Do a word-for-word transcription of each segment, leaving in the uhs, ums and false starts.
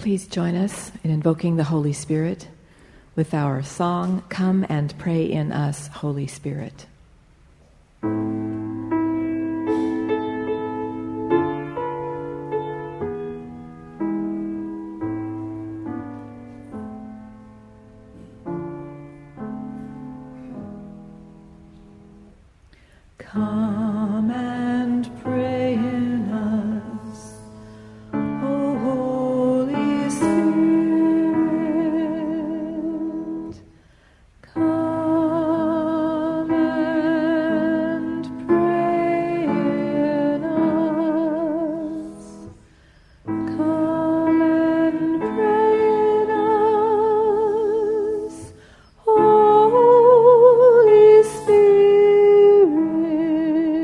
Please join us in invoking the Holy Spirit with our song, Come and Pray in Us, Holy Spirit. Come and pray in us, O Holy Spirit. Come and pray in us. Come and pray in us, Holy Spirit.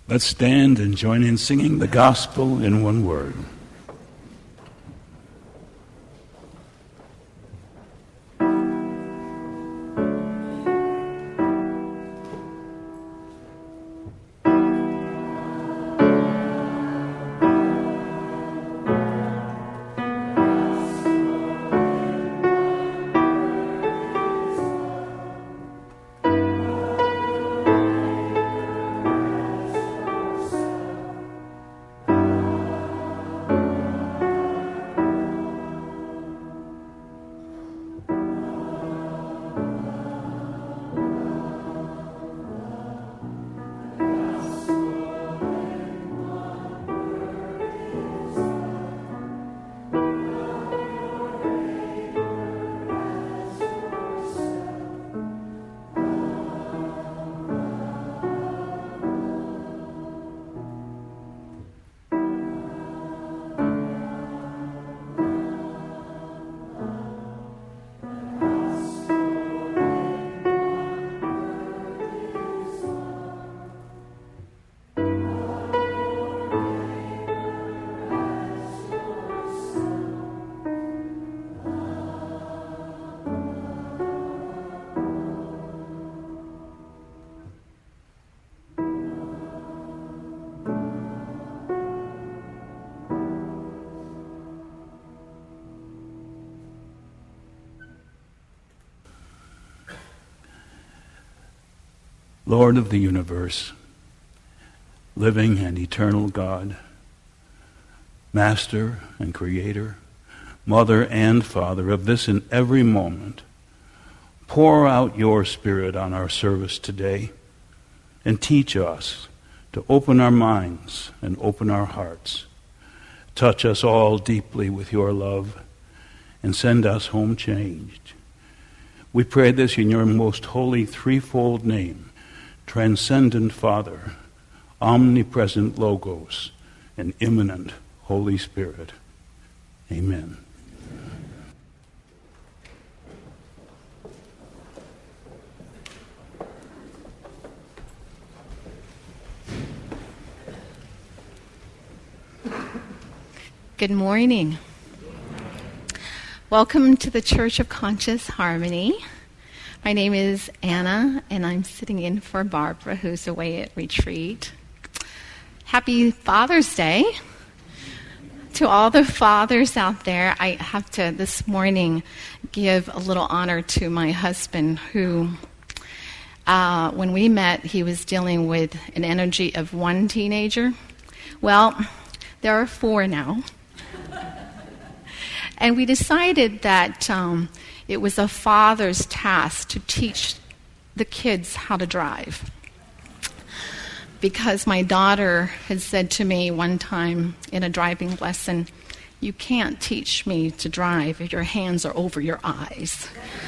Let's stand and join in singing the gospel in one word. Lord of the universe, living and eternal God, Master and Creator, Mother and Father of this and every moment, pour out your Spirit on our service today and teach us to open our minds and open our hearts. Touch us all deeply with your love and send us home changed. We pray this in your most holy threefold name, transcendent Father, omnipresent Logos, and immanent Holy Spirit. Amen. Good morning. Welcome to the Church of Conscious Harmony. My name is Anna, and I'm sitting in for Barbara, who's away at retreat. Happy Father's Day. To all the fathers out there, I have to this morning give a little honor to my husband, who, uh, when we met, he was dealing with an energy of one teenager. Well, there are four now. And we decided that um, it was a father's task to teach the kids how to drive. Because my daughter had said to me one time in a driving lesson, "You can't teach me to drive if your hands are over your eyes."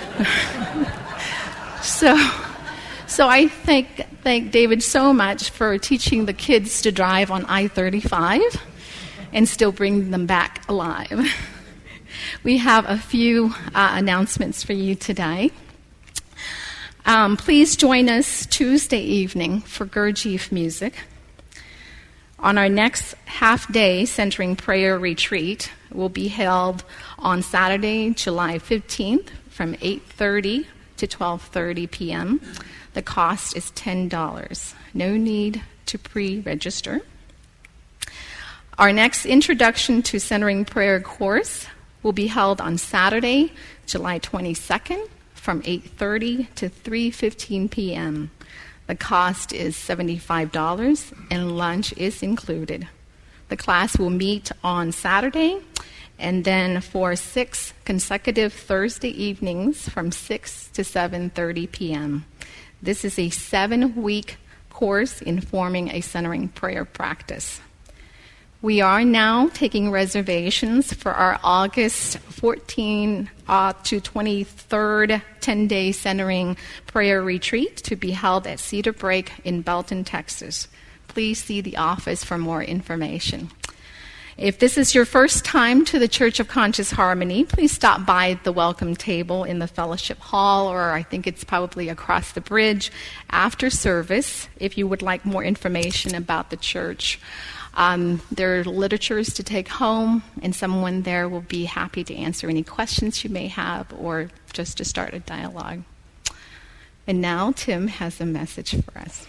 so so I thank, thank David so much for teaching the kids to drive on I thirty-five and still bring them back alive. We have a few uh, announcements for you today. Um, please join us Tuesday evening for Gurdjieff music. On our next half-day Centering Prayer Retreat will be held on Saturday, July fifteenth from eight thirty to twelve thirty p.m. The cost is ten dollars. No need to pre-register. Our next Introduction to Centering Prayer course will be held on Saturday, July twenty-second from eight thirty to three fifteen p.m. The cost is seventy-five dollars and lunch is included. The class will meet on Saturday and then for six consecutive Thursday evenings from six to seven thirty p.m. This is a seven-week course in forming a centering prayer practice. We are now taking reservations for our August fourteenth uh, to twenty-third ten-day centering prayer retreat to be held at Cedar Break in Belton, Texas. Please see the office for more information. If this is your first time to the Church of Conscious Harmony, please stop by the welcome table in the fellowship hall, or I think it's probably across the bridge after service if you would like more information about the church. Um, there are literatures to take home, and someone there will be happy to answer any questions you may have or just to start a dialogue. And now Tim has a message for us.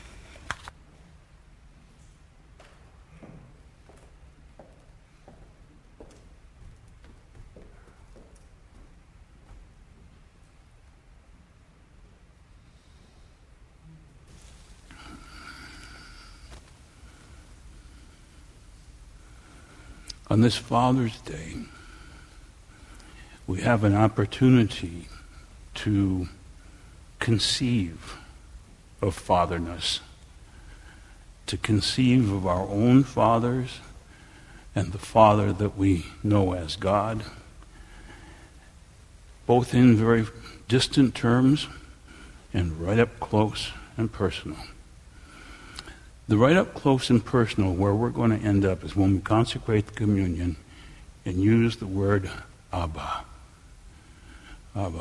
On this Father's Day, we have an opportunity to conceive of fatherness, to conceive of our own fathers and the Father that we know as God, both in very distant terms and right up close and personal. The right up close and personal where we're going to end up is when we consecrate the communion and use the word Abba. Abba.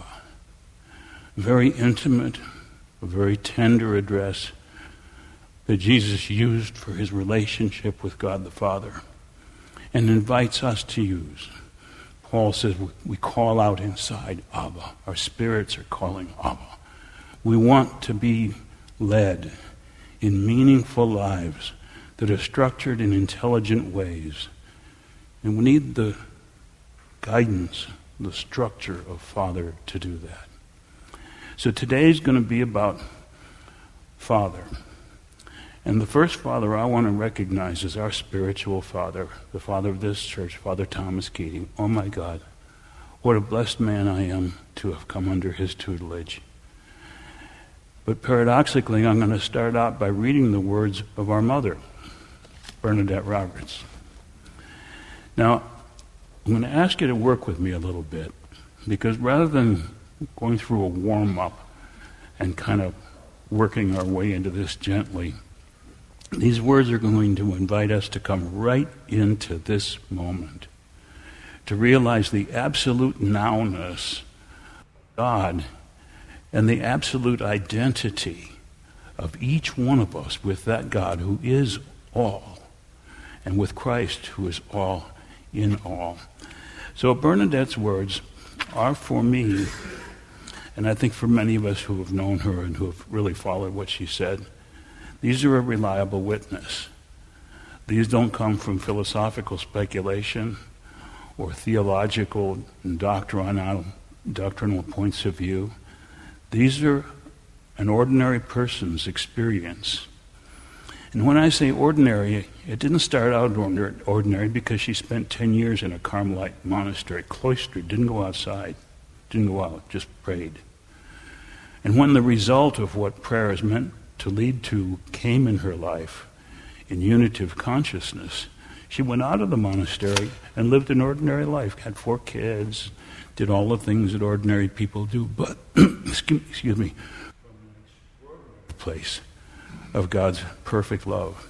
Very intimate, a very tender address that Jesus used for his relationship with God the Father and invites us to use. Paul says we call out inside Abba. Our spirits are calling Abba. We want to be led in meaningful lives that are structured in intelligent ways. And we need the guidance, the structure of Father to do that. So today is going to be about Father. And the first Father I want to recognize is our spiritual Father, the Father of this church, Father Thomas Keating. Oh my God, what a blessed man I am to have come under his tutelage. But paradoxically, I'm going to start out by reading the words of our mother, Bernadette Roberts. Now, I'm going to ask you to work with me a little bit, because rather than going through a warm-up and kind of working our way into this gently, these words are going to invite us to come right into this moment, to realize the absolute nowness of God and the absolute identity of each one of us with that God who is all, and with Christ who is all in all. So Bernadette's words are for me, and I think for many of us who have known her and who have really followed what she said, these are a reliable witness. These don't come from philosophical speculation or theological and doctrinal, doctrinal points of view. These are an ordinary person's experience. And when I say ordinary, it didn't start out ordinary because she spent ten years in a Carmelite monastery, cloistered, didn't go outside, didn't go out, just prayed. And when the result of what prayer is meant to lead to came in her life, in unity of consciousness, she went out of the monastery and lived an ordinary life, had four kids, did all the things that ordinary people do, but, excuse me, from an extraordinary place of God's perfect love.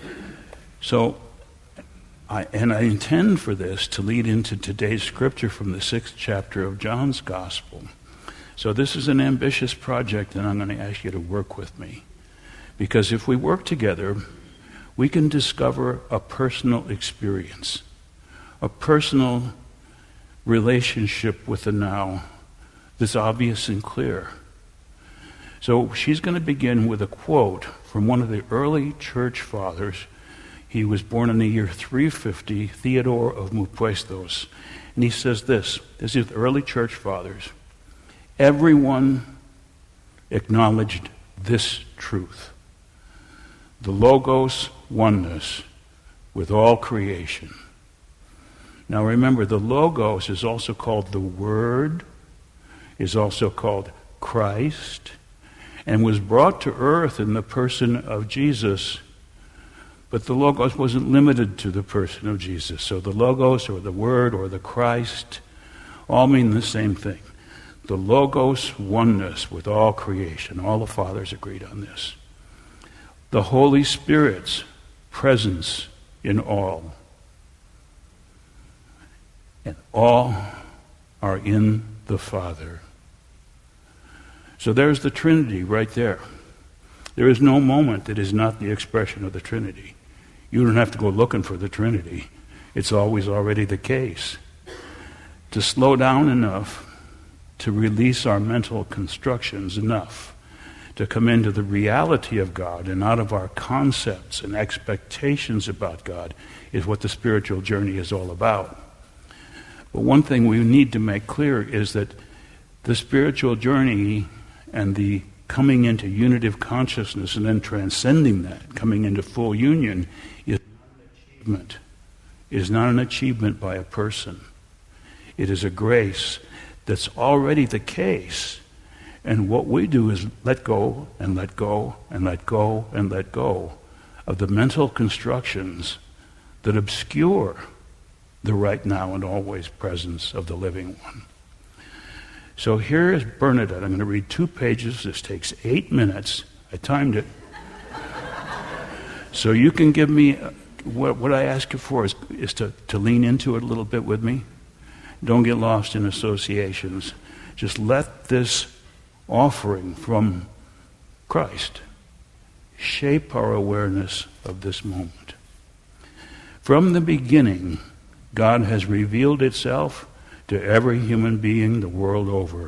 So, I, and I intend for this to lead into today's scripture from the sixth chapter of John's Gospel. So this is an ambitious project, and I'm going to ask you to work with me. Because if we work together, we can discover a personal experience, a personal relationship with the now that's obvious and clear. So she's going to begin with a quote from one of the early church fathers. He was born in the year three fifty, Theodore of Mupuestos. And he says this, this is the early church fathers. Everyone acknowledged this truth. The Logos oneness with all creation. Now remember, the Logos is also called the Word, is also called Christ, and was brought to earth in the person of Jesus. But the Logos wasn't limited to the person of Jesus. So the Logos or the Word or the Christ all mean the same thing. The Logos oneness with all creation. All the fathers agreed on this. The Holy Spirit's presence in all. and all are in the Father. So there's the Trinity right there. There is no moment that is not the expression of the Trinity. You don't have to go looking for the Trinity. It's always already the case. To slow down enough, to release our mental constructions enough, to come into the reality of God and out of our concepts and expectations about God is what the spiritual journey is all about. But one thing we need to make clear is that the spiritual journey and the coming into unitive consciousness and then transcending that, coming into full union, is not an achievement. It is not an achievement by a person. It is a grace that's already the case. And what we do is let go and let go and let go and let go of the mental constructions that obscure the right now and always presence of the living one. So here is Bernadette. I'm going to read two pages. This takes eight minutes. I timed it. So you can give me, uh, what, what I ask you for is, is to, to lean into it a little bit with me. Don't get lost in associations. Just let this offering from Christ shape our awareness of this moment. From the beginning, God has revealed itself to every human being the world over.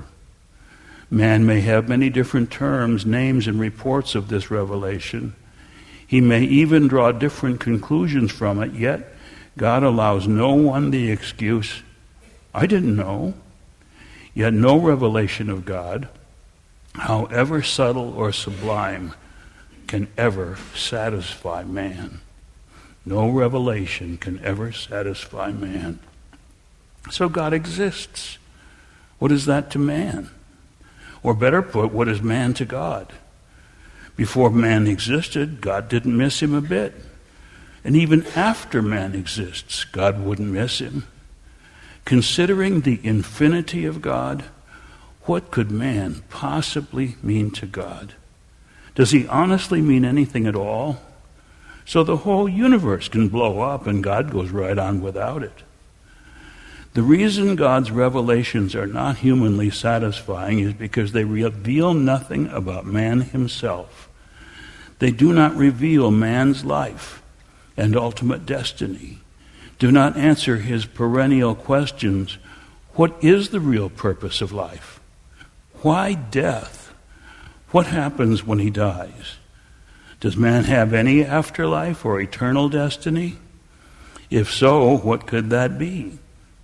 Man may have many different terms, names, and reports of this revelation. He may even draw different conclusions from it, yet God allows no one the excuse, I didn't know. Yet no revelation of God, however subtle or sublime, can ever satisfy man. No revelation can ever satisfy man. So God exists. What is that to man? Or better put, what is man to God? Before man existed, God didn't miss him a bit. And even after man exists, God wouldn't miss him. Considering the infinity of God, what could man possibly mean to God? Does he honestly mean anything at all? So the whole universe can blow up and God goes right on without it. The reason God's revelations are not humanly satisfying is because they reveal nothing about man himself. They do not reveal man's life and ultimate destiny. Do not answer his perennial questions. What is the real purpose of life? Why death? What happens when he dies? Does man have any afterlife or eternal destiny? If so, what could that be?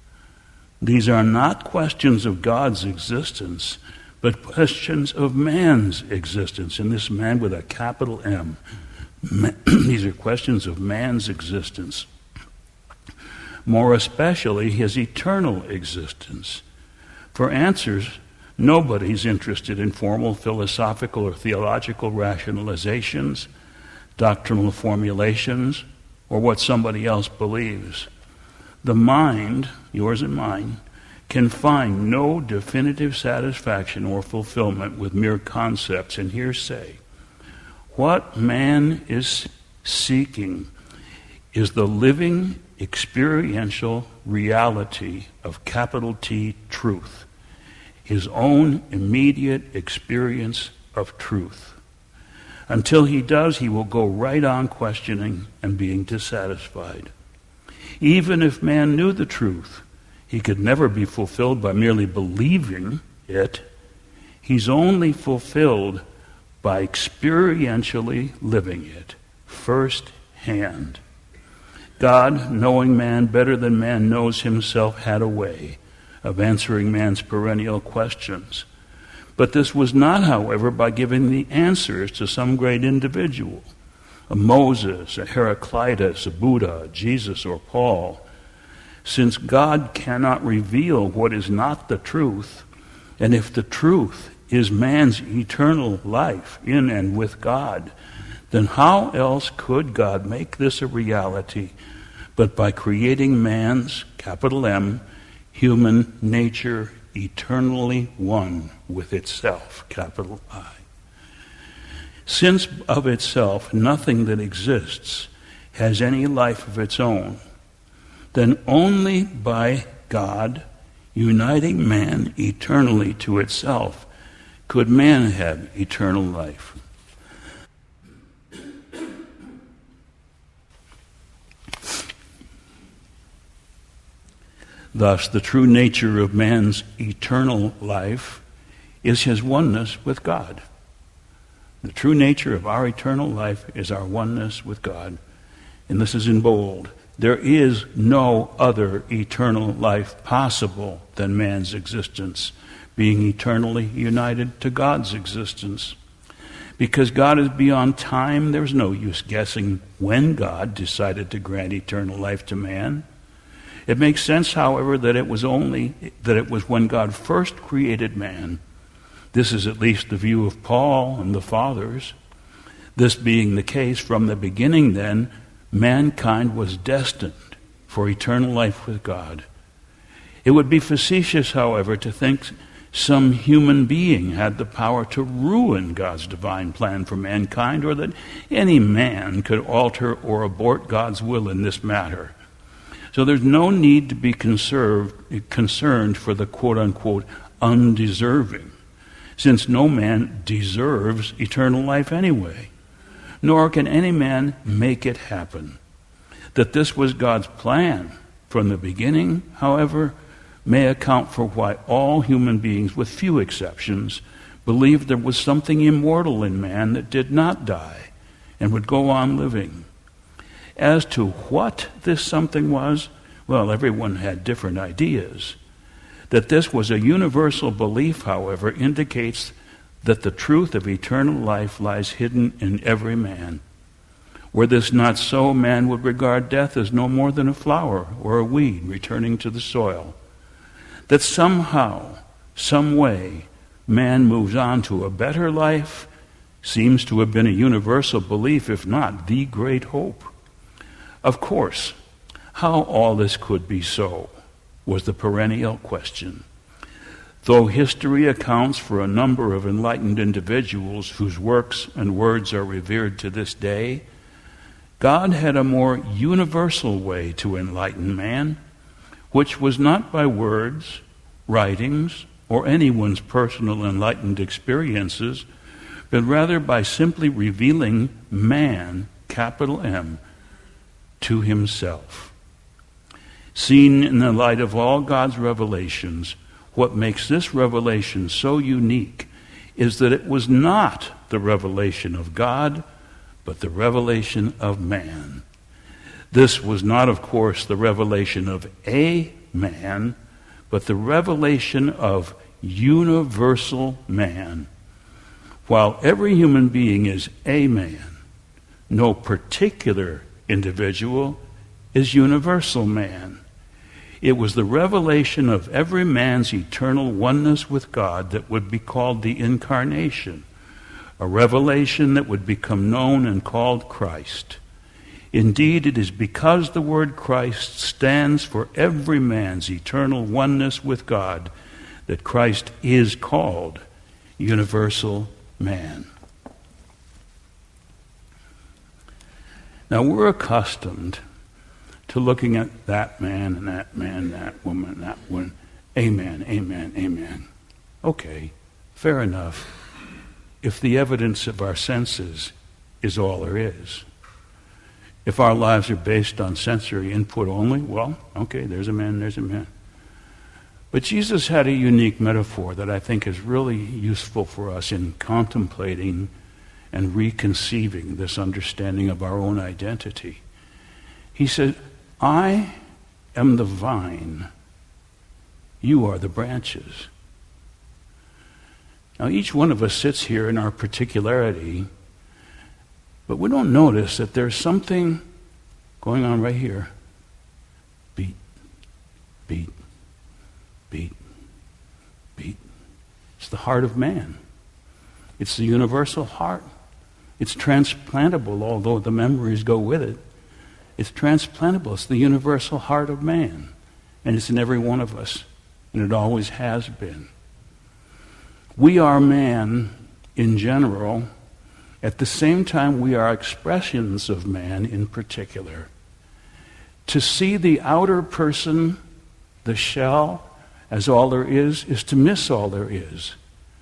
These are not questions of God's existence, but questions of man's existence. And this man with a capital M. These are questions of man's existence. More especially his eternal existence. For answers, nobody's interested in formal philosophical or theological rationalizations, doctrinal formulations, or what somebody else believes. The mind, yours and mine, can find no definitive satisfaction or fulfillment with mere concepts and hearsay. What man is seeking is the living, experiential reality of capital T truth, his own immediate experience of truth. Until he does, he will go right on questioning and being dissatisfied. Even if man knew the truth, he could never be fulfilled by merely believing it. He's only fulfilled by experientially living it, firsthand. God, knowing man better than man knows himself, had a way of answering man's perennial questions. But this was not, however, by giving the answers to some great individual, a Moses, a Heraclitus, a Buddha, Jesus, or Paul. Since God cannot reveal what is not the truth, and if the truth is man's eternal life in and with God, then how else could God make this a reality but by creating man's, capital M, human nature eternally one with itself, capital I. Since of itself nothing that exists has any life of its own, then only by God, uniting man eternally to itself, could man have eternal life. Thus, the true nature of man's eternal life is his oneness with God. The true nature of our eternal life is our oneness with God. And this is in bold. There is no other eternal life possible than man's existence, being eternally united to God's existence. Because God is beyond time, there's no use guessing when God decided to grant eternal life to man. It makes sense, however, that it was only that it was when God first created man. This is at least the view of Paul and the fathers. This being the case, from the beginning then, mankind was destined for eternal life with God. It would be facetious, however, to think some human being had the power to ruin God's divine plan for mankind, or that any man could alter or abort God's will in this matter. So there's no need to be conserved, concerned for the quote-unquote undeserving, since no man deserves eternal life anyway, nor can any man make it happen. That this was God's plan from the beginning, however, may account for why all human beings, with few exceptions, believed there was something immortal in man that did not die and would go on living. As to what this something was, well, everyone had different ideas. That this was a universal belief, however, indicates that the truth of eternal life lies hidden in every man. Were this not so, man would regard death as no more than a flower or a weed returning to the soil. That somehow, some way, man moves on to a better life seems to have been a universal belief, if not the great hope. Of course, how all this could be so was the perennial question. Though history accounts for a number of enlightened individuals whose works and words are revered to this day, God had a more universal way to enlighten man, which was not by words, writings, or anyone's personal enlightened experiences, but rather by simply revealing man, capital M, to himself. Seen in the light of all God's revelations, what makes this revelation so unique is that it was not the revelation of God, but the revelation of man. This was not, of course, the revelation of a man, but the revelation of universal man. While every human being is a man, no particular individual is universal man. It was the revelation of every man's eternal oneness with God that would be called the incarnation, a revelation that would become known and called Christ. Indeed, it is because the word Christ stands for every man's eternal oneness with God that Christ is called universal man. Now, we're accustomed to looking at that man and that man, that woman, that one. Amen, amen, amen. Okay, fair enough. If the evidence of our senses is all there is. If our lives are based on sensory input only, well, okay, there's a man, there's a man. But Jesus had a unique metaphor that I think is really useful for us in contemplating and reconceiving this understanding of our own identity. He said, I am the vine, you are the branches. Now, each one of us sits here in our particularity, but we don't notice that there's something going on right here. Beat, beat, beat, beat. It's the heart of man. It's the universal heart. It's transplantable, although the memories go with it. It's transplantable. It's the universal heart of man. And it's in every one of us. And it always has been. We are man in general. At the same time, we are expressions of man in particular. To see the outer person the shall, as all there is, is to miss all there is.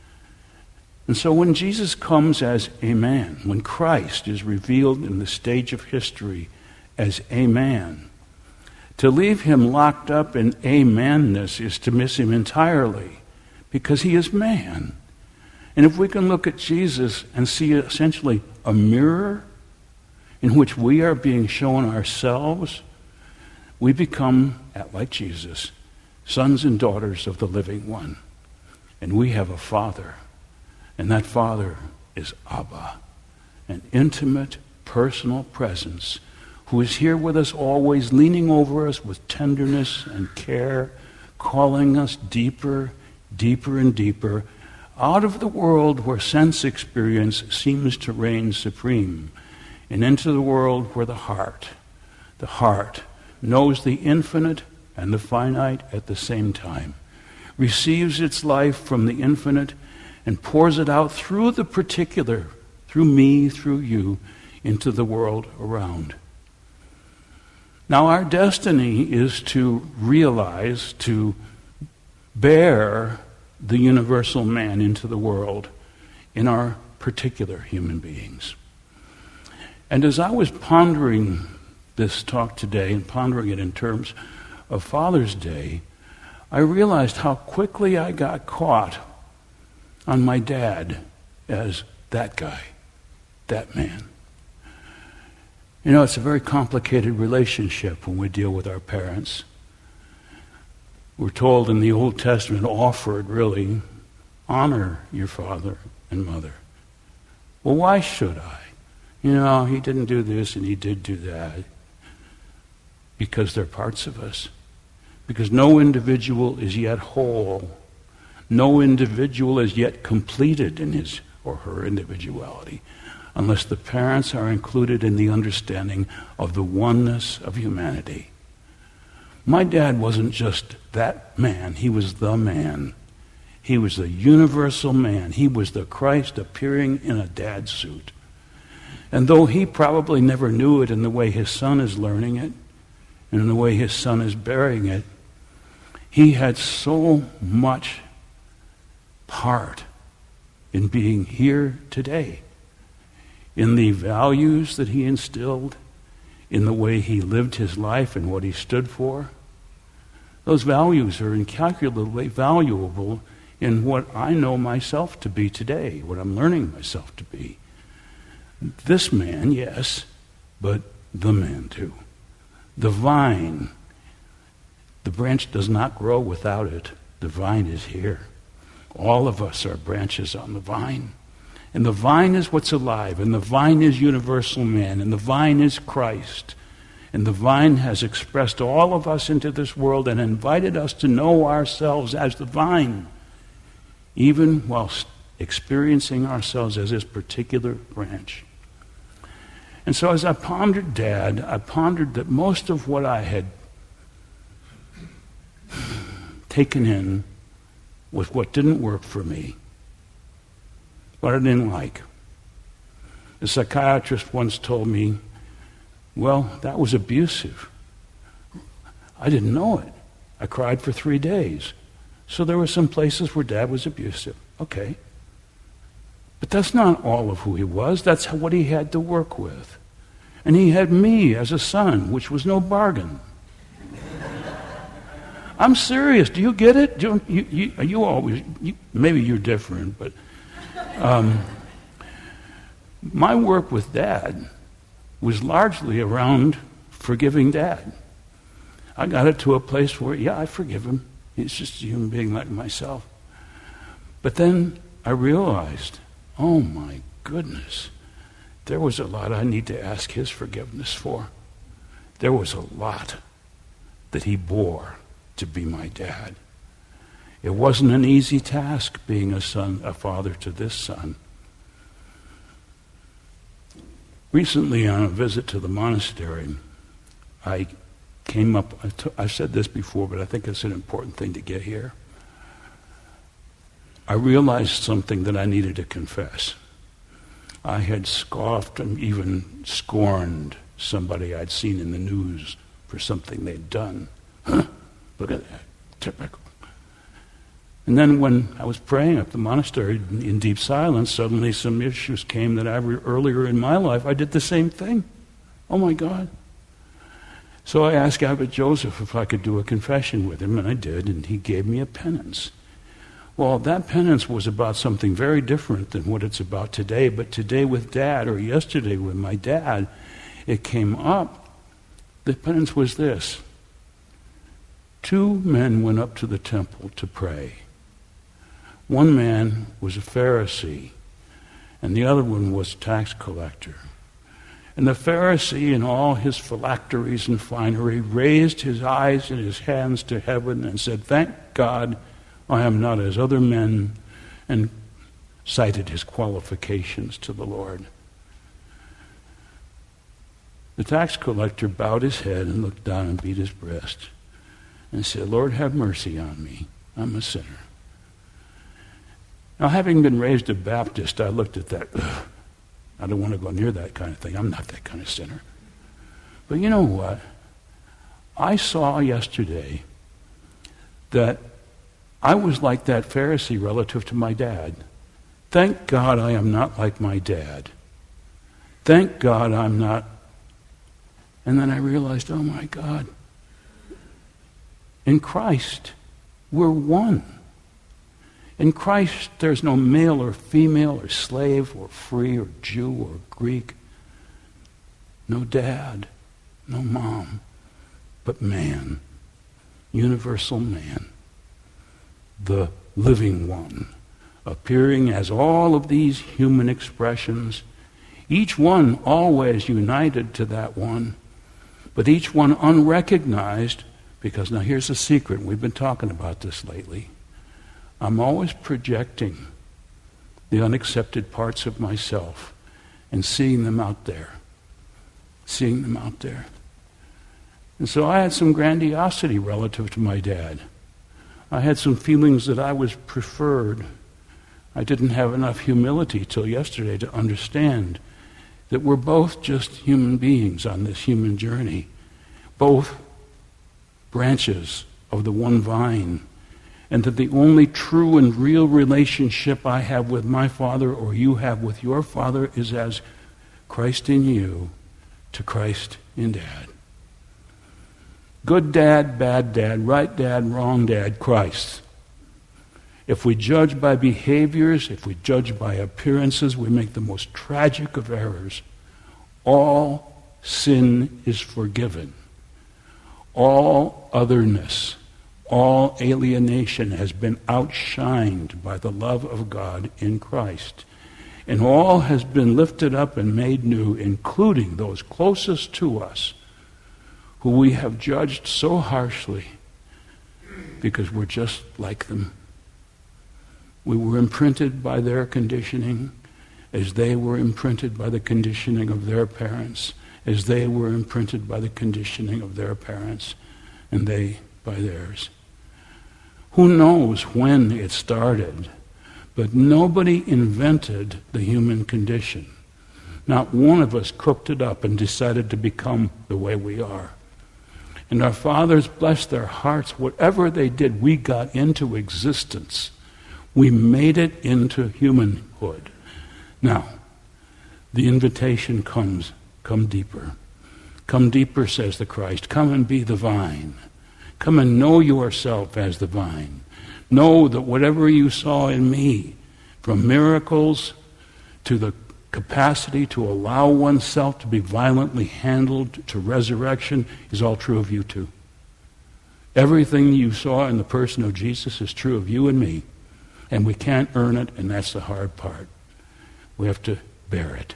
And so when Jesus comes as a man, when Christ is revealed in the stage of history as a man, to leave him locked up in a manness is to miss him entirely, because he is man. And if we can look at Jesus and see essentially a mirror in which we are being shown ourselves, we become, like Jesus, sons and daughters of the living one. And we have a Father. And that Father is Abba, an intimate, personal presence who is here with us always, leaning over us with tenderness and care, calling us deeper, deeper and deeper, out of the world where sense experience seems to reign supreme, and into the world where the heart, the heart, knows the infinite and the finite at the same time, receives its life from the infinite and pours it out through the particular, through me, through you, into the world around. Now our destiny is to realize, to bear the universal man into the world in our particular human beings. And as I was pondering this talk today and pondering it in terms of Father's Day, I realized how quickly I got caught on my dad as that guy, that man. You know, it's a very complicated relationship when we deal with our parents. We're told in the Old Testament, offered really, honor your father and mother. Well, why should I? You know, he didn't do this and he did do that. Because they're parts of us. Because no individual is yet whole. No individual is yet completed in his or her individuality unless the parents are included in the understanding of the oneness of humanity. My dad wasn't just that man. He was the man. He was the universal man. He was the Christ appearing in a dad suit. And though he probably never knew it in the way his son is learning it, and in the way his son is bearing it, he had so much part in being here today, in the values that he instilled, in the way he lived his life and what he stood for. Those values are incalculably valuable in what I know myself to be today, what I'm learning myself to be. This man, yes, but the man too. The vine, the branch does not grow without it. The vine is here. All of us are branches on the vine. And the vine is what's alive. And the vine is universal man. And the vine is Christ. And the vine has expressed all of us into this world and invited us to know ourselves as the vine, even while experiencing ourselves as this particular branch. And so as I pondered Dad, I pondered that most of what I had taken in was what didn't work for me, what I didn't like. The psychiatrist once told me, well, that was abusive. I didn't know it. I cried for three days. So there were some places where Dad was abusive. Okay. But that's not all of who he was. That's what he had to work with. And he had me as a son, which was no bargain. I'm serious. Do you get it? Do you, you, you always, you, maybe you're different, but um, my work with Dad was largely around forgiving Dad. I got it to a place where, yeah, I forgive him. He's just a human being like myself. But then I realized, oh my goodness, there was a lot I need to ask his forgiveness for. There was a lot that he bore to be my dad. It wasn't an easy task being a son, a father to this son. Recently on a visit to the monastery, I came up, I t- I've said this before, but I think it's an important thing to get here. I realized something that I needed to confess. I had scoffed and even scorned somebody I'd seen in the news for something they'd done. Huh? Look at that. typical. And then when I was praying at the monastery in deep silence, suddenly some issues came that I re- earlier in my life, I did the same thing. Oh my God. So I asked Abbot Joseph if I could do a confession with him, and I did, and he gave me a penance. Well, that penance was about something very different than what it's about today, but today with Dad, or yesterday with my dad, it came up. The penance was this. Two men went up to the temple to pray. One man was a Pharisee, and the other one was a tax collector. And the Pharisee, in all his phylacteries and finery, raised his eyes and his hands to heaven and said, "Thank God I am not as other men," and cited his qualifications to the Lord. The tax collector bowed his head and looked down and beat his breast and said, "Lord, have mercy on me. I'm a sinner." Now, having been raised a Baptist, I looked at that. Ugh, I don't want to go near that kind of thing. I'm not that kind of sinner. But you know what? I saw yesterday that I was like that Pharisee relative to my dad. Thank God I am not like my dad. Thank God I'm not. And then I realized, oh my God, in Christ, we're one. In Christ, there's no male or female or slave or free or Jew or Greek. No dad, no mom, but man, universal man, the living one, appearing as all of these human expressions, each one always united to that one, but each one unrecognized, because now here's the secret, we've been talking about this lately. I'm always projecting the unaccepted parts of myself and seeing them out there. Seeing them out there. And so I had some grandiosity relative to my dad. I had some feelings that I was preferred. I didn't have enough humility till yesterday to understand that we're both just human beings on this human journey. Both branches of the one vine. And that the only true and real relationship I have with my Father or you have with your Father is as Christ in you to Christ in Dad. Good dad, bad dad, right dad, wrong dad, Christ. If we judge by behaviors, if we judge by appearances, we make the most tragic of errors. All sin is forgiven. All otherness, all alienation has been outshined by the love of God in Christ. And all has been lifted up and made new, including those closest to us, who we have judged so harshly because we're just like them. We were imprinted by their conditioning as they were imprinted by the conditioning of their parents, as they were imprinted by the conditioning of their parents, and they by theirs. Who knows when it started, but nobody invented the human condition. Not one of us cooked it up and decided to become the way we are. And our fathers, bless their hearts, whatever they did, we got into existence. We made it into humanhood. Now, the invitation comes, come deeper. Come deeper, says the Christ. Come and be the vine. Come and know yourself as the vine. Know that whatever you saw in me, from miracles to the capacity to allow oneself to be violently handled to resurrection, is all true of you too. Everything you saw in the person of Jesus is true of you and me. And we can't earn it, and that's the hard part. We have to bear it.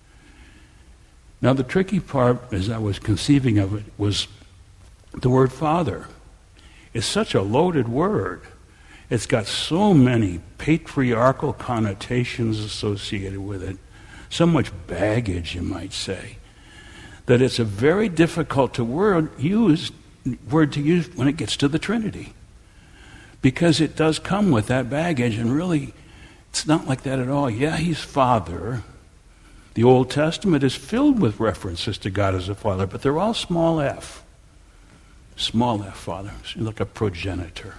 Now the tricky part, as I was conceiving of it, was the word Father. Is such a loaded word. It's got so many patriarchal connotations associated with it, so much baggage, you might say, that it's a very difficult to word, use, word to use when it gets to the Trinity. Because it does come with that baggage, and really, it's not like that at all. Yeah, he's Father. The Old Testament is filled with references to God as a Father, but they're all small f. Small f, Father. She's like a progenitor.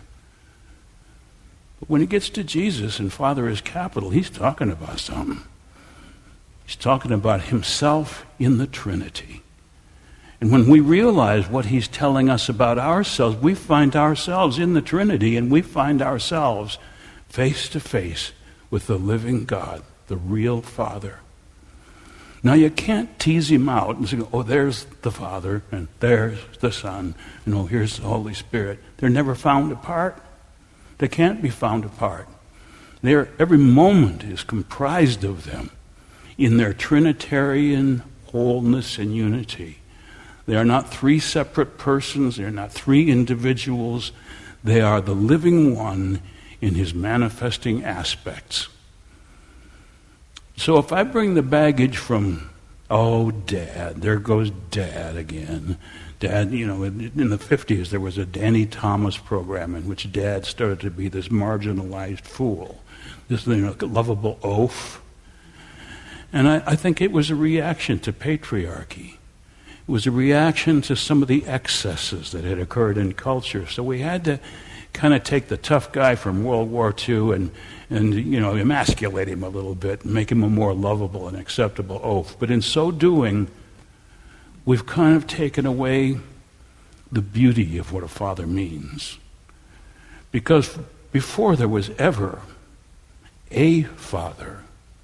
But when he gets to Jesus and Father is capital, he's talking about something. He's talking about himself in the Trinity. And when we realize what he's telling us about ourselves, we find ourselves in the Trinity, and we find ourselves face to face with the living God, the real Father. Now you can't tease him out and say, oh, there's the Father, and there's the Son, and oh, here's the Holy Spirit. They're never found apart. They can't be found apart. They're, every moment is comprised of them in their Trinitarian wholeness and unity. They are not three separate persons. They are not three individuals. They are the living one in his manifesting aspects. So if I bring the baggage from, oh, Dad, there goes Dad again. Dad, you know, in, in the fifties there was a Danny Thomas program in which Dad started to be this marginalized fool, this, you know, lovable oaf. And I, I think it was a reaction to patriarchy. It was a reaction to some of the excesses that had occurred in culture. So we had to kind of take the tough guy from World War Two and, and you know, emasculate him a little bit and make him a more lovable and acceptable oaf. But in so doing, we've kind of taken away the beauty of what a father means. Because before there was ever a father,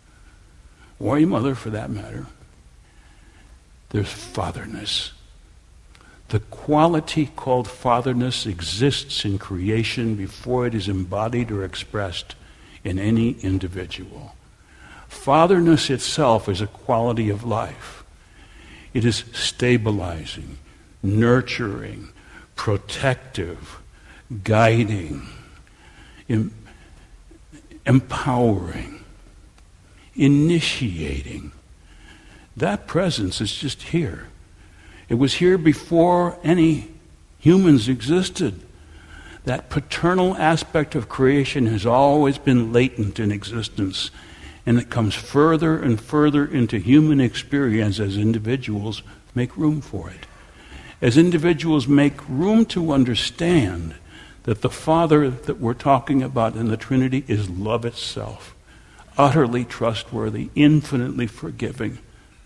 or a mother for that matter, there's fatherness. The quality called fatherness exists in creation before it is embodied or expressed in any individual. Fatherness itself is a quality of life. It is stabilizing, nurturing, protective, guiding, em- empowering, initiating. That presence is just here. It was here before any humans existed. That paternal aspect of creation has always been latent in existence, and it comes further and further into human experience as individuals make room for it. As individuals make room to understand that the Father that we're talking about in the Trinity is love itself, utterly trustworthy, infinitely forgiving.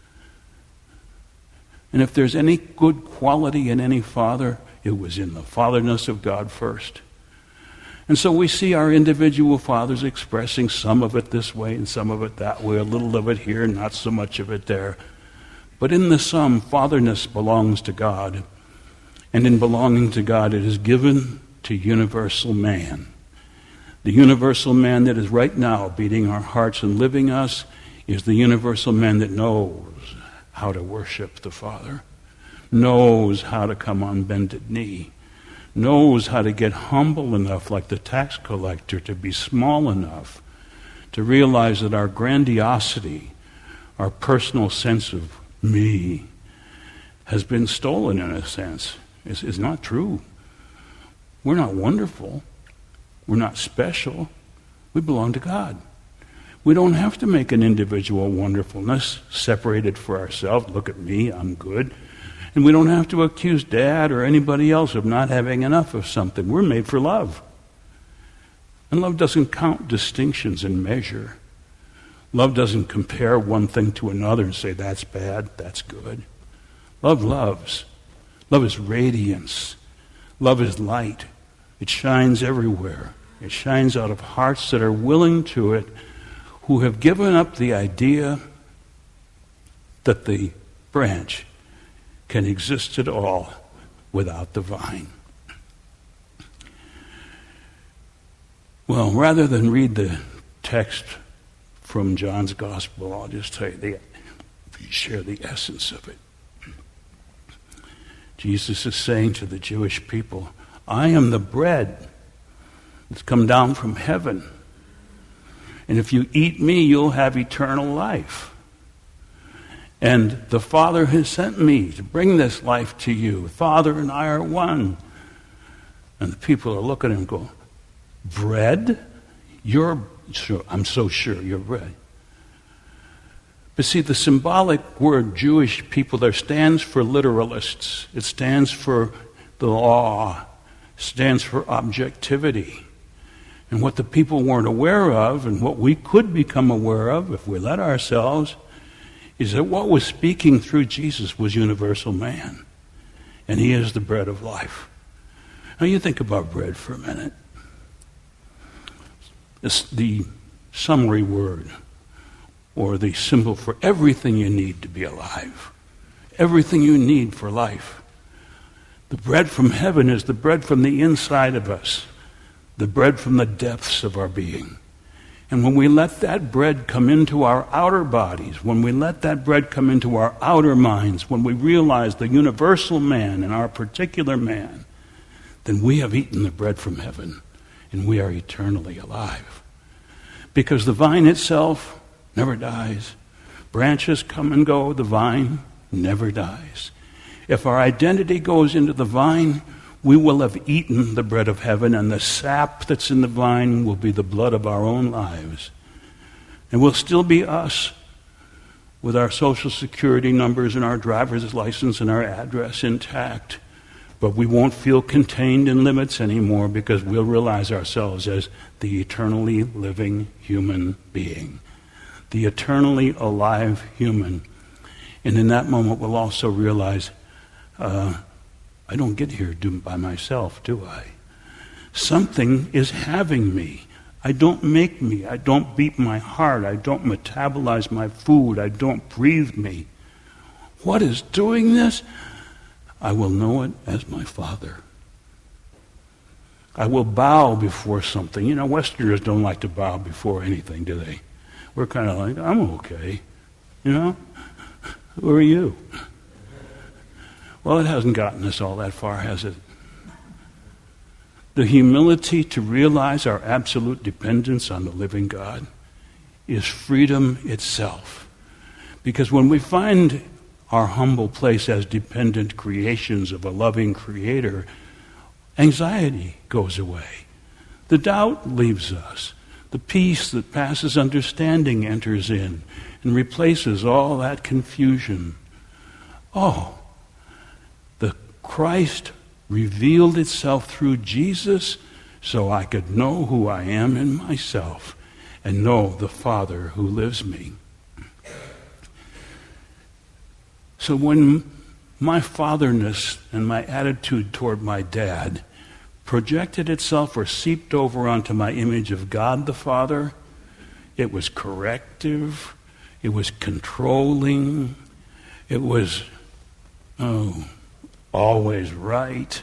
And if there's any good quality in any father, it was in the fatherness of God first. And so we see our individual fathers expressing some of it this way and some of it that way, a little of it here, not so much of it there. But in the sum, fatherness belongs to God. And in belonging to God, it is given to universal man. The universal man that is right now beating our hearts and living us is the universal man that knows how to worship the Father, knows how to come on bended knee, knows how to get humble enough, like the tax collector, to be small enough to realize that our grandiosity, our personal sense of me, has been stolen in a sense. It's, it's not true. We're not wonderful. We're not special. We belong to God. We don't have to make an individual wonderfulness separated for ourselves. Look at me, I'm good. And we don't have to accuse Dad or anybody else of not having enough of something. We're made for love. And love doesn't count distinctions and measure. Love doesn't compare one thing to another and say, that's bad, that's good. Love loves. Love is radiance. Love is light. It shines everywhere. It shines out of hearts that are willing to it, who have given up the idea that the branch can exist at all without the vine. Well, rather than read the text from John's Gospel, I'll just tell you, the, share the essence of it. Jesus is saying to the Jewish people, I am the bread that's come down from heaven. And if you eat me, you'll have eternal life. And the Father has sent me to bring this life to you. The Father and I are one. And the people are looking at him and go, bread? You're sure, I'm so sure you're bread. But see, the symbolic word Jewish people there stands for literalists. It stands for The law stands for objectivity. And what the people weren't aware of, and what we could become aware of if we let ourselves, is that what was speaking through Jesus was universal man. And he is the bread of life. Now you think about bread for a minute. It's the summary word, or the symbol for everything you need to be alive. Everything you need for life. The bread from heaven is the bread from the inside of us. The bread from the depths of our being. And when we let that bread come into our outer bodies, when we let that bread come into our outer minds, when we realize the universal man and our particular man, then we have eaten the bread from heaven, and we are eternally alive. Because the vine itself never dies. Branches come and go, the vine never dies. If our identity goes into the vine, we will have eaten the bread of heaven, and the sap that's in the vine will be the blood of our own lives. And we'll still be us, with our social security numbers and our driver's license and our address intact. But we won't feel contained in limits anymore, because we'll realize ourselves as the eternally living human being. The eternally alive human. And in that moment we'll also realize, uh, I don't get here by myself, do I? Something is having me. I don't make me. I don't beat my heart. I don't metabolize my food. I don't breathe me. What is doing this? I will know it as my Father. I will bow before something. You know, Westerners don't like to bow before anything, do they? We're kind of like, I'm okay. You know? Who are you? Well, it hasn't gotten us all that far, has it? The humility to realize our absolute dependence on the living God is freedom itself. Because when we find our humble place as dependent creations of a loving Creator, anxiety goes away. The doubt leaves us. The peace that passes understanding enters in and replaces all that confusion. Oh, the Christ revealed itself through Jesus so I could know who I am in myself and know the Father who lives me. So when my fatherness and my attitude toward my dad projected itself or seeped over onto my image of God the Father, it was corrective, it was controlling, it was, oh, always right.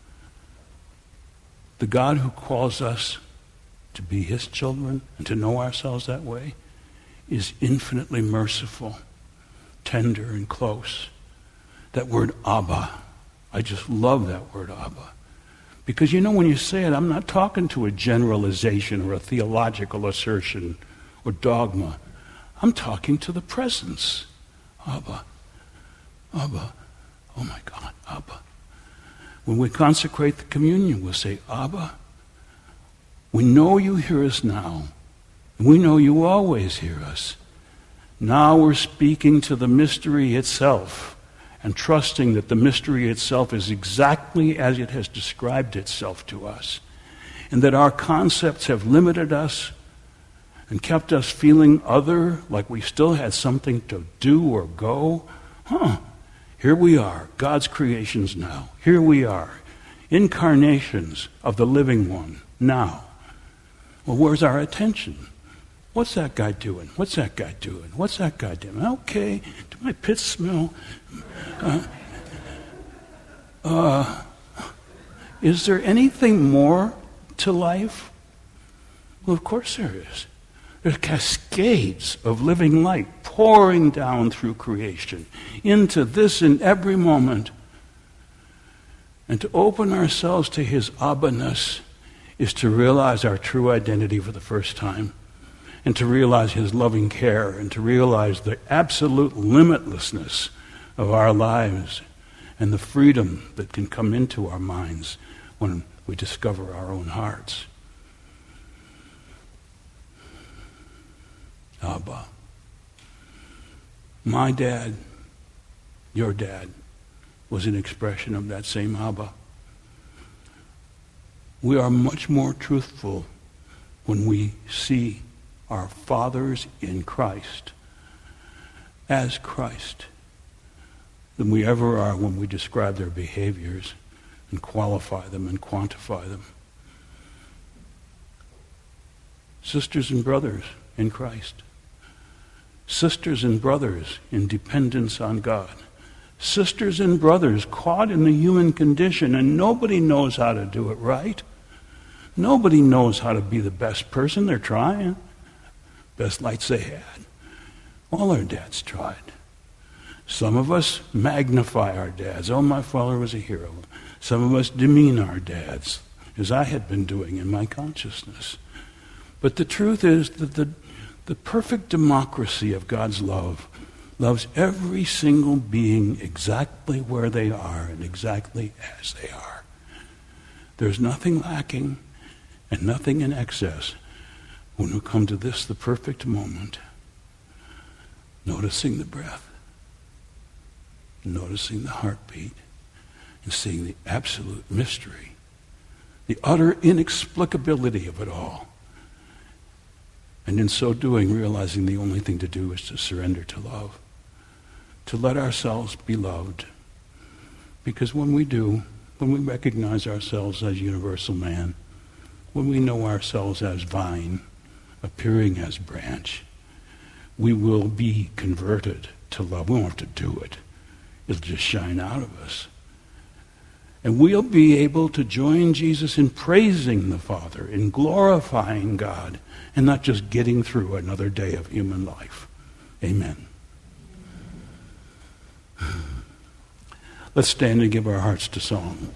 The God who calls us to be his children and to know ourselves that way is infinitely merciful, tender and close. That word Abba, I just love that word Abba. Because you know, when you say it, I'm not talking to a generalization or a theological assertion or dogma. I'm talking to the presence. Abba, Abba, oh my God, Abba. When we consecrate the communion, we'll say, Abba, we know you hear us now. We know you always hear us. Now we're speaking to the mystery itself and trusting that the mystery itself is exactly as it has described itself to us, and that our concepts have limited us and kept us feeling other, like we still had something to do or go. Huh. Here we are, God's creations now. Here we are, incarnations of the living one now. Well, where's our attention? What's that guy doing? What's that guy doing? What's that guy doing? Okay, do my pits smell? Uh, uh, is there anything more to life? Well, of course there is. There's cascades of living light pouring down through creation into this and every moment. And to open ourselves to his Abba-ness is to realize our true identity for the first time, and to realize his loving care, and to realize the absolute limitlessness of our lives and the freedom that can come into our minds when we discover our own hearts. Abba. My dad, your dad, was an expression of that same Abba. We are much more truthful when we see our fathers in Christ as Christ than we ever are when we describe their behaviors and qualify them and quantify them. Sisters and brothers in Christ. Sisters and brothers in dependence on God. Sisters and brothers caught in the human condition, and nobody knows how to do it right. Nobody knows how to be the best person. They're trying. Best lights they had. All our dads tried. Some of us magnify our dads. Oh, my father was a hero. Some of us demean our dads, as I had been doing in my consciousness. But the truth is that the, the perfect democracy of God's love loves every single being exactly where they are and exactly as they are. There's nothing lacking and nothing in excess when we come to this, the perfect moment, noticing the breath, noticing the heartbeat, and seeing the absolute mystery, the utter inexplicability of it all. And in so doing, realizing the only thing to do is to surrender to love, to let ourselves be loved. Because when we do, when we recognize ourselves as universal man, when we know ourselves as vine, appearing as branch, we will be converted to love. We won't have to do it. It'll just shine out of us. And we'll be able to join Jesus in praising the Father, in glorifying God, and not just getting through another day of human life. Amen. Let's stand and give our hearts to song.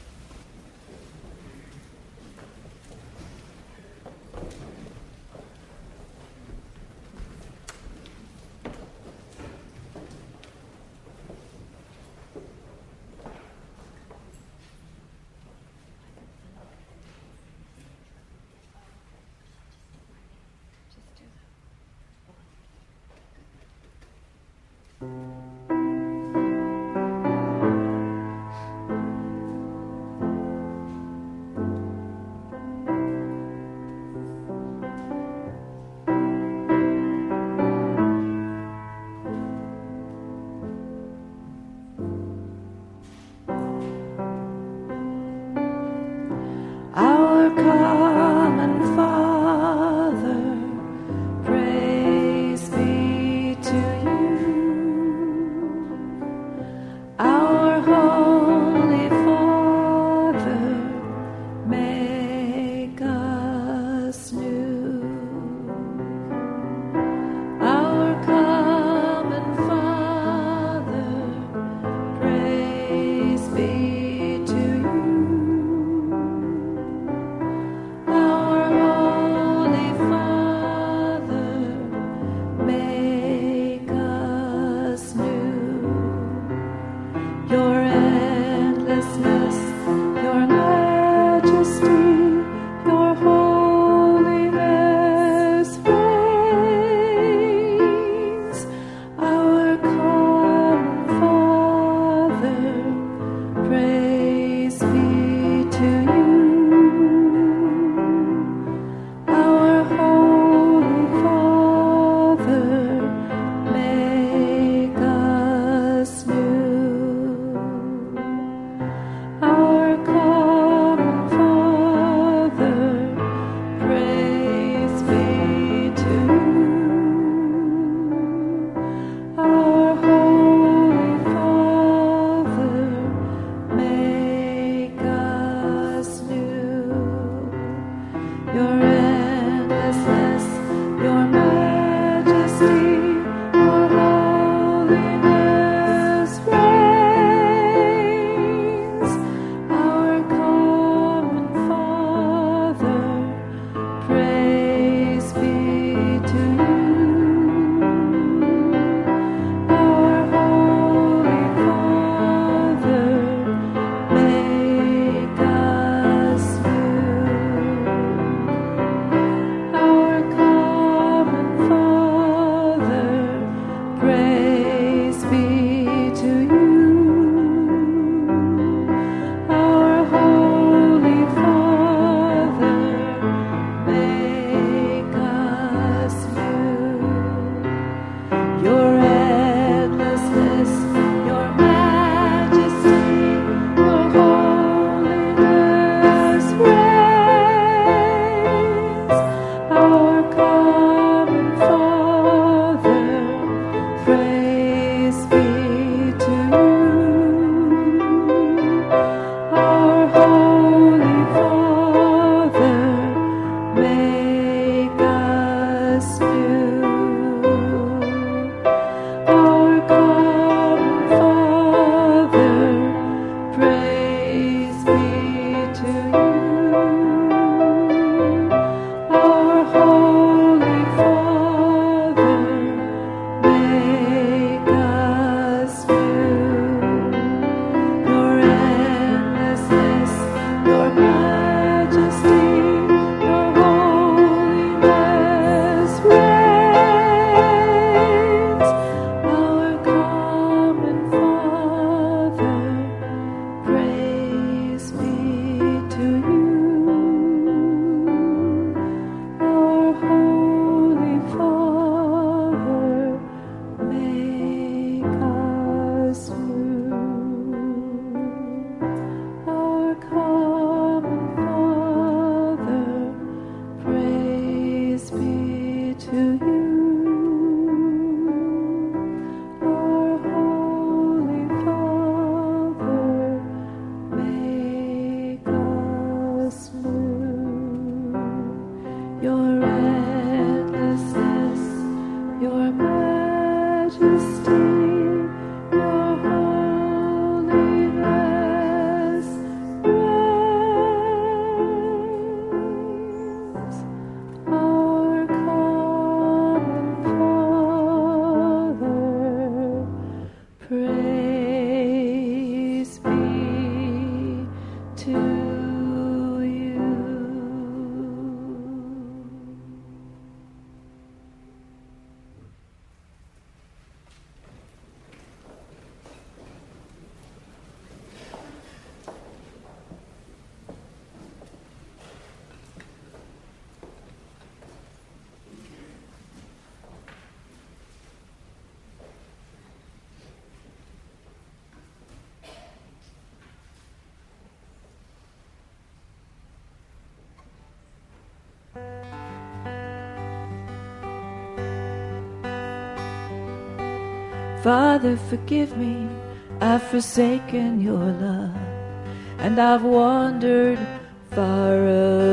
Father, forgive me, I've forsaken your love, and I've wandered far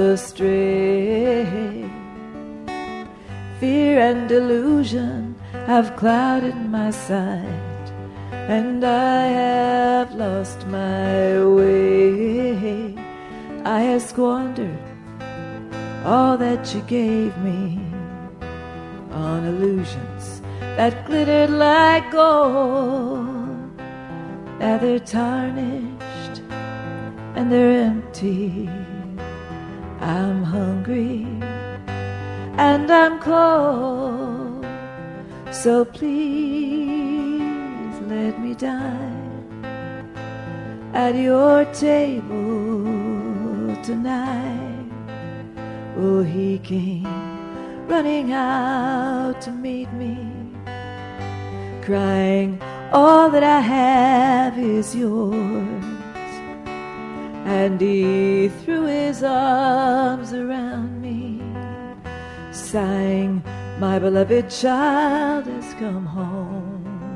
astray. Fear and delusion have clouded my sight, and I have lost my way. I have squandered all that you gave me on illusions that glittered like gold. Now they're tarnished and they're empty. I'm hungry and I'm cold, so please let me dine at your table tonight. Oh, he came running out to meet me, crying, all that I have is yours. And he threw his arms around me, sighing, my beloved child has come home.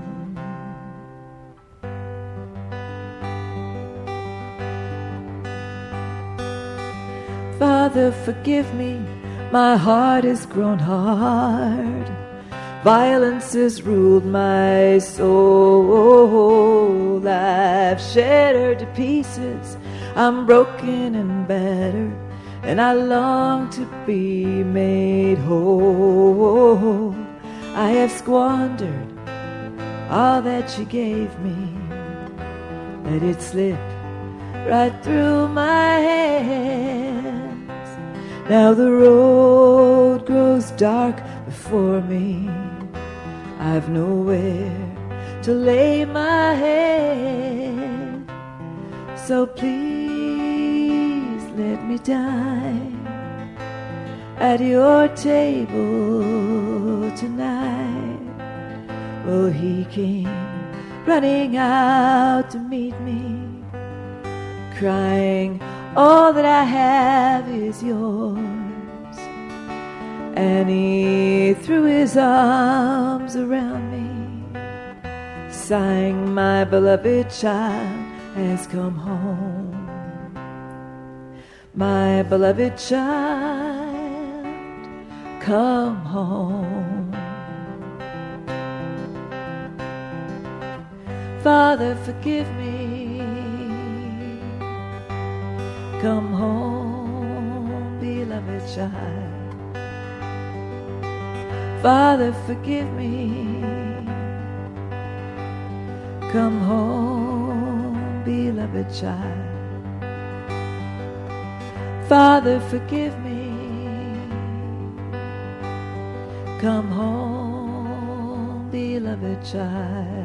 Father, forgive me, my heart has grown hard. Violence has ruled my soul. I've shattered to pieces, I'm broken and battered, and I long to be made whole. I have squandered all that you gave me, let it slip right through my hands. Now the road grows dark before me, I've nowhere to lay my head, so please let me dine at your table tonight. Well, he came running out to meet me, crying, all that I have is yours. And he threw his arms around me, sighing, my beloved child has come home. My beloved child, come home. Father, forgive me. Come home, beloved child. Father, forgive me. Come home, beloved child. Father, forgive me. Come home, beloved child.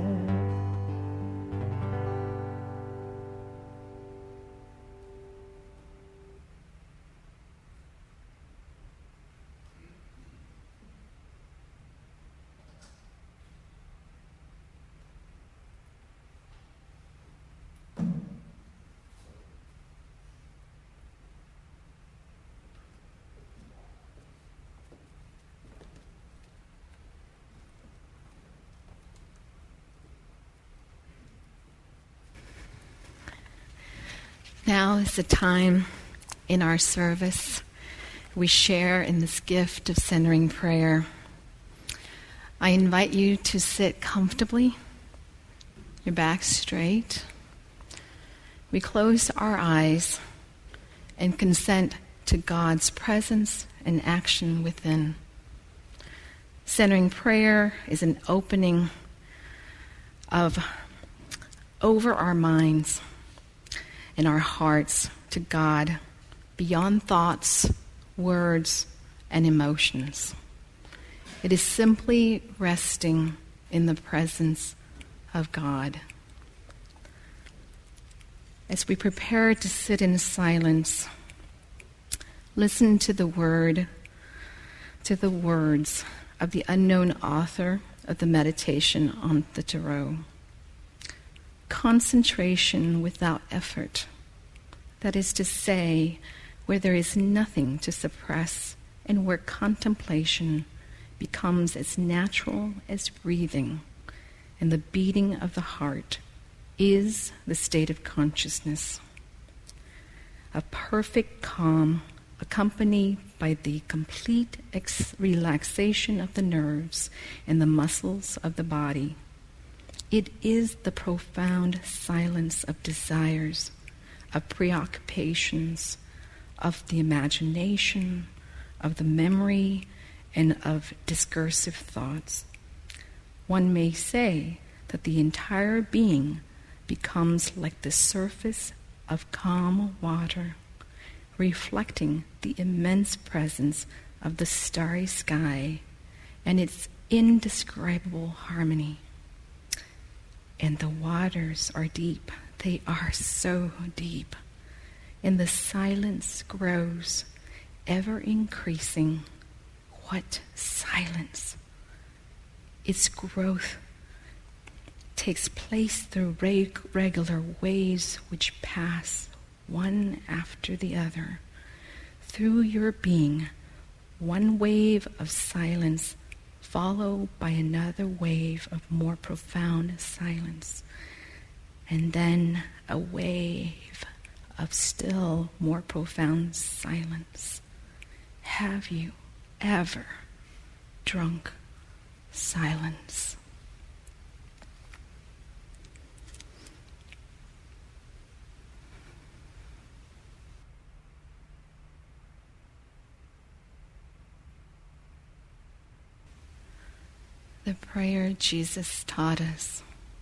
Now is the time in our service we share in this gift of centering prayer. I invite you to sit comfortably, your back straight. We close our eyes and consent to God's presence and action within. Centering prayer is an opening of over our minds and our hearts to God beyond thoughts, words, and emotions. It is simply resting in the presence of God. As we prepare to sit in silence, listen to the word, to the words of the unknown author of the meditation on the Tarot. Concentration without effort, that is to say, where there is nothing to suppress and where contemplation becomes as natural as breathing, and the beating of the heart is the state of consciousness. A perfect calm accompanied by the complete ex- relaxation of the nerves and the muscles of the body. It is the profound silence of desires, of preoccupations, of the imagination, of the memory, and of discursive thoughts. One may say that the entire being becomes like the surface of calm water, reflecting the immense presence of the starry sky and its indescribable harmony. And the waters are deep. They are so deep. And the silence grows, ever increasing. What silence! Its growth takes place through reg- regular waves which pass one after the other. Through your being, one wave of silence followed by another wave of more profound silence, and then a wave of still more profound silence. Have you ever drunk silence? The prayer Jesus taught us.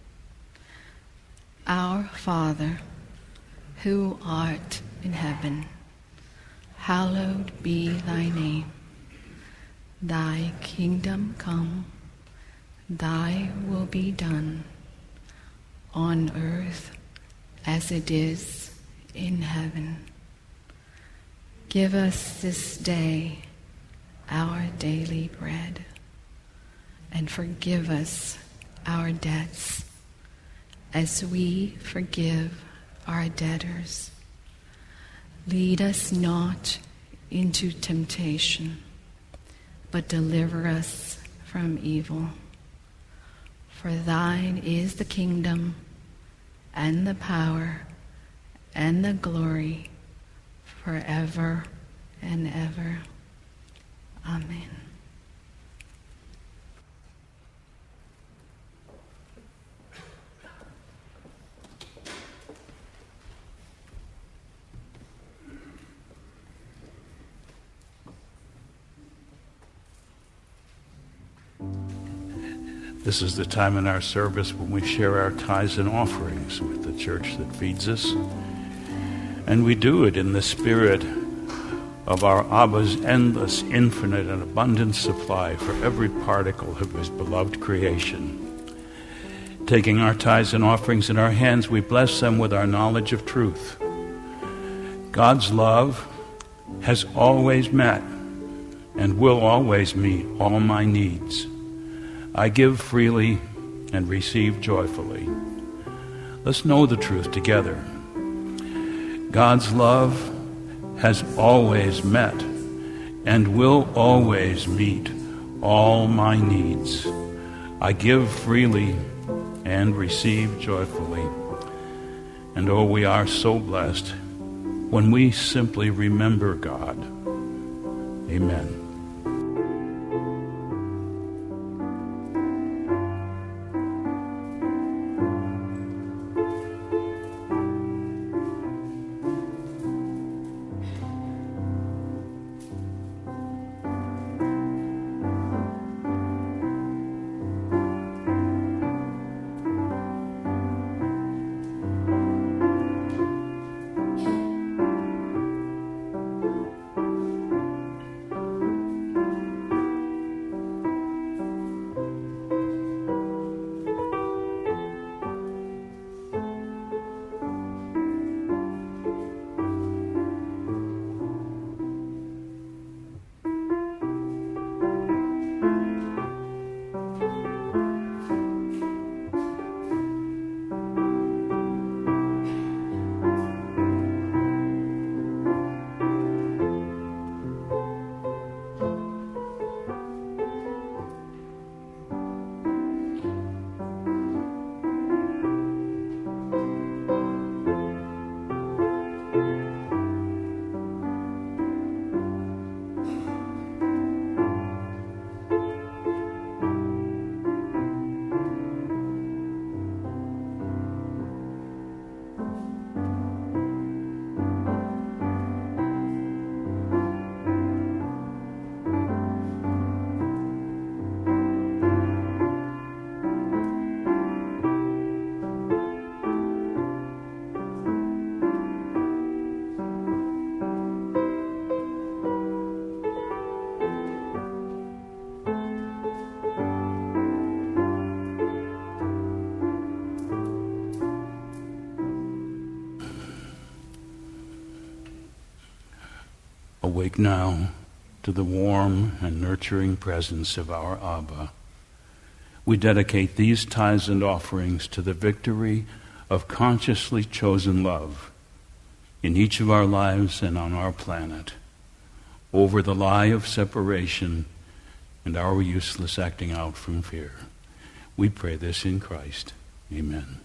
Our Father, who art in heaven, hallowed be thy name. Thy kingdom come, thy will be done, on earth as it is in heaven. Give us this day our daily bread, and forgive us our debts, as we forgive our debtors. Lead us not into temptation, but deliver us from evil. For thine is the kingdom, and the power, and the glory, forever and ever. Amen. This is the time in our service when we share our tithes and offerings with the church that feeds us. And we do it in the spirit of our Abba's endless, infinite, and abundant supply for every particle of his beloved creation. Taking our tithes and offerings in our hands, we bless them with our knowledge of truth. God's love has always met and will always meet all my needs. I give freely and receive joyfully. Let's know the truth together. God's love has always met and will always meet all my needs. I give freely and receive joyfully. And oh, we are so blessed when we simply remember God. Amen. Awake now to the warm and nurturing presence of our Abba. We dedicate these tithes and offerings to the victory of consciously chosen love in each of our lives and on our planet, over the lie of separation and our useless acting out from fear. We pray this in Christ. Amen.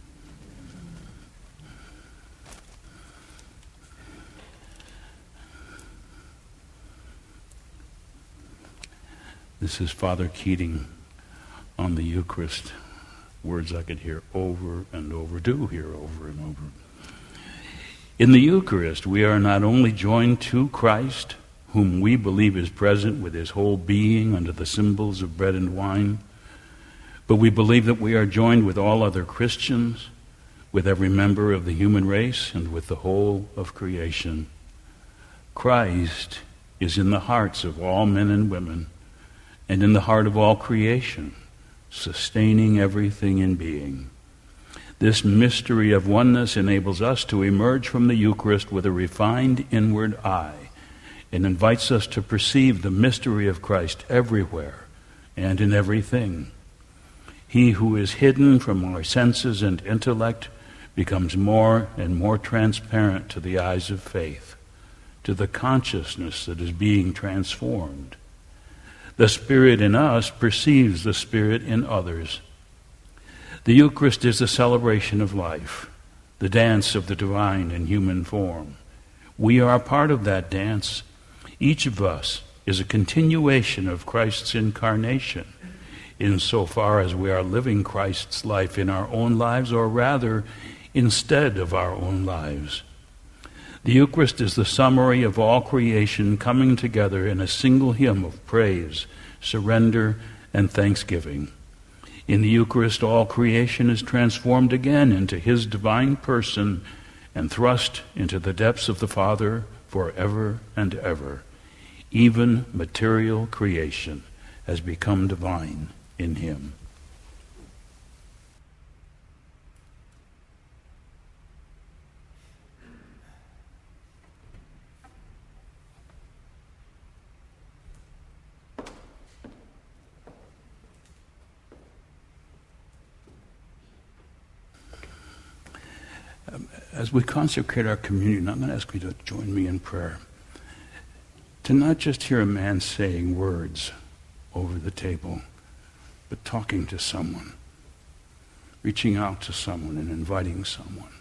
This is Father Keating on the Eucharist. Words I could hear over and over, do hear over and over. In the Eucharist, we are not only joined to Christ, whom we believe is present with his whole being under the symbols of bread and wine, but we believe that we are joined with all other Christians, with every member of the human race, and with the whole of creation. Christ is in the hearts of all men and women, and in the heart of all creation, sustaining everything in being. This mystery of oneness enables us to emerge from the Eucharist with a refined inward eye, and invites us to perceive the mystery of Christ everywhere and in everything. He who is hidden from our senses and intellect becomes more and more transparent to the eyes of faith, to the consciousness that is being transformed. The Spirit in us perceives the Spirit in others. The Eucharist is the celebration of life, the dance of the divine in human form. We are a part of that dance. Each of us is a continuation of Christ's incarnation, insofar as we are living Christ's life in our own lives, or rather, instead of our own lives. The Eucharist is the summary of all creation coming together in a single hymn of praise, surrender, and thanksgiving. In the Eucharist, all creation is transformed again into his divine person and thrust into the depths of the Father forever and ever. Even material creation has become divine in him. As we consecrate our communion, I'm going to ask you to join me in prayer. To not just hear a man saying words over the table, but talking to someone, reaching out to someone and inviting someone.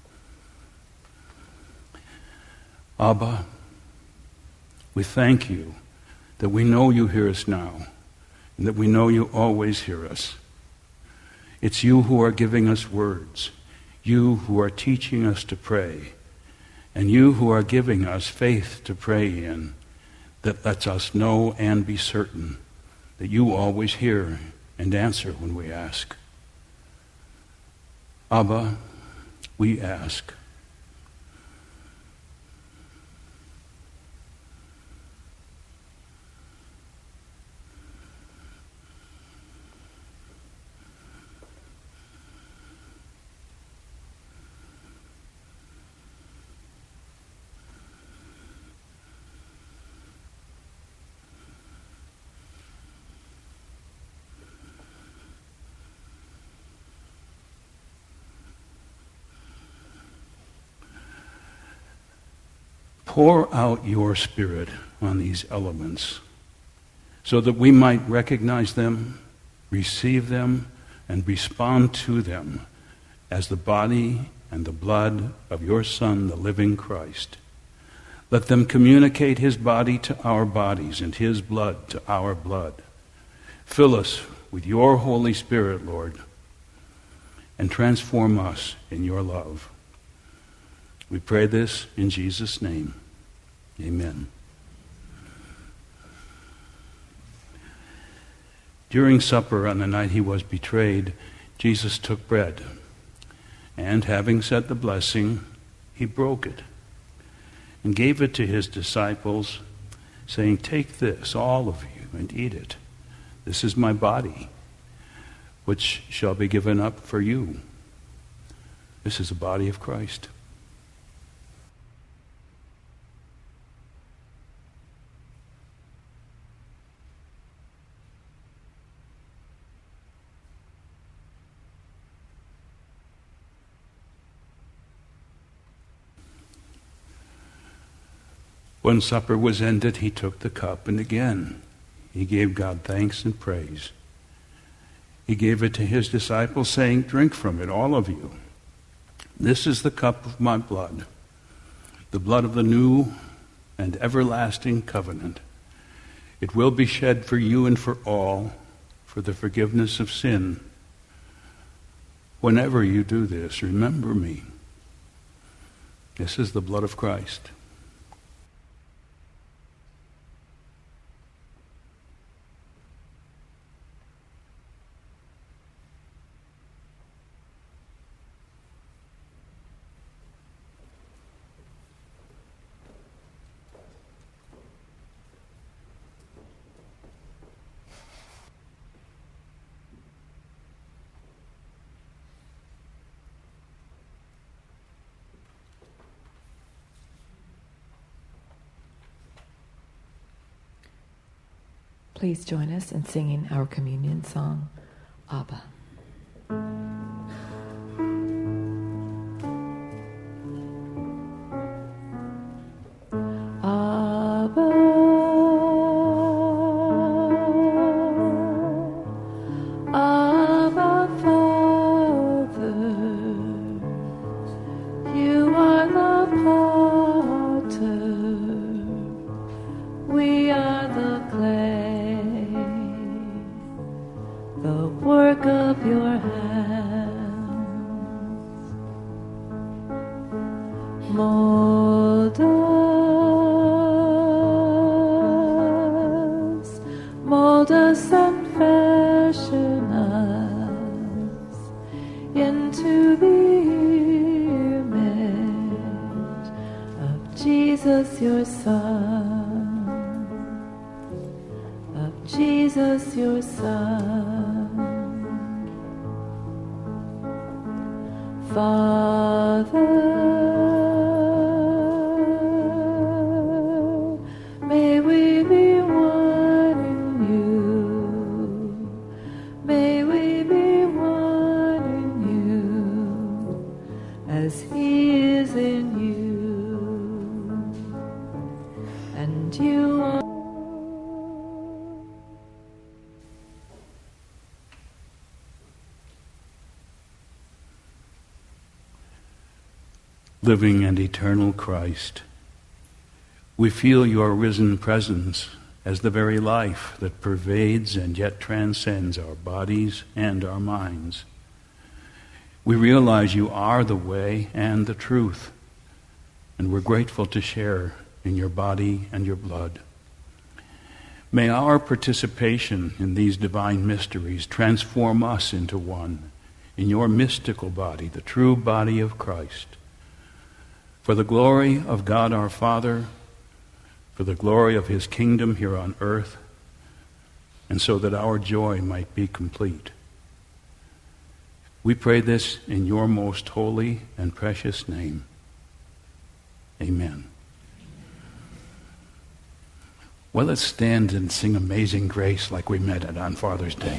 Abba, we thank you that we know you hear us now, and that we know you always hear us. It's you who are giving us words, you who are teaching us to pray, and you who are giving us faith to pray in, that lets us know and be certain that you always hear and answer when we ask. Abba, we ask. Pour out your Spirit on these elements so that we might recognize them, receive them, and respond to them as the body and the blood of your Son, the living Christ. Let them communicate his body to our bodies and his blood to our blood. Fill us with your Holy Spirit, Lord, and transform us in your love. We pray this in Jesus' name. Amen. During supper on the night he was betrayed, Jesus took bread, and having said the blessing, he broke it and gave it to his disciples, saying, "Take this, all of you, and eat it. This is my body, which shall be given up for you." This is the body of Christ. When supper was ended, he took the cup, and again he gave God thanks and praise. He gave it to his disciples, saying, "Drink from it, all of you. This is the cup of my blood, the blood of the new and everlasting covenant. It will be shed for you and for all for the forgiveness of sin. Whenever you do this, remember me." This is the blood of Christ. Please join us in singing our communion song, Abba. Abba, Abba, Father, you are the potter, we are the clay. The work of your hands. Mold us, mold us and fashion us into the image of Jesus your Son, of Jesus your Son. Father, may we be one in you. May we be one in you, as He is in you, and you are. Living and eternal Christ, we feel your risen presence as the very life that pervades and yet transcends our bodies and our minds. We realize you are the way and the truth, and we're grateful to share in your body and your blood. May our participation in these divine mysteries transform us into one, in your mystical body, the true body of Christ. For the glory of God our Father, for the glory of his kingdom here on earth, and so that our joy might be complete. We pray this in your most holy and precious name. Amen. Well, let's stand and sing Amazing Grace like we met it on Father's Day.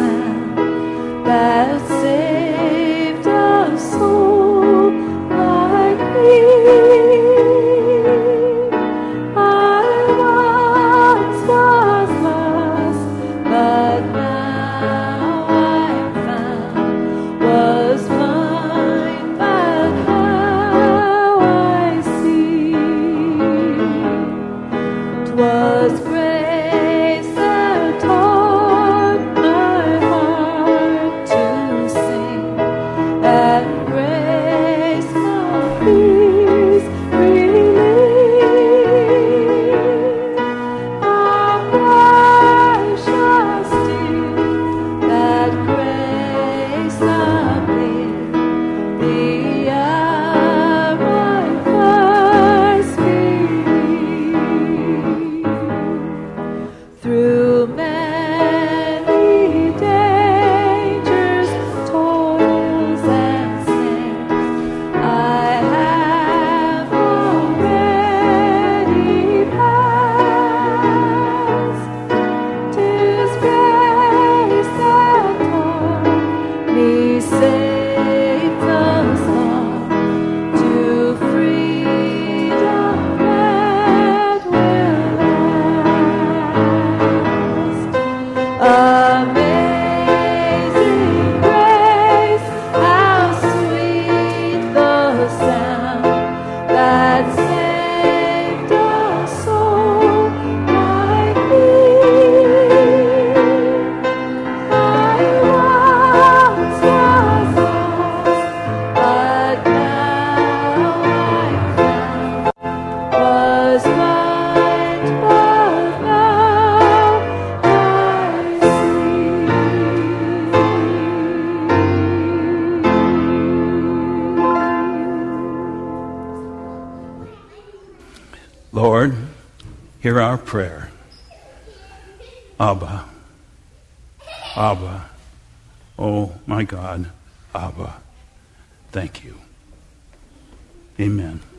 Saved a soul. hear our prayer. Abba, Abba, oh my God, Abba, thank you. Amen.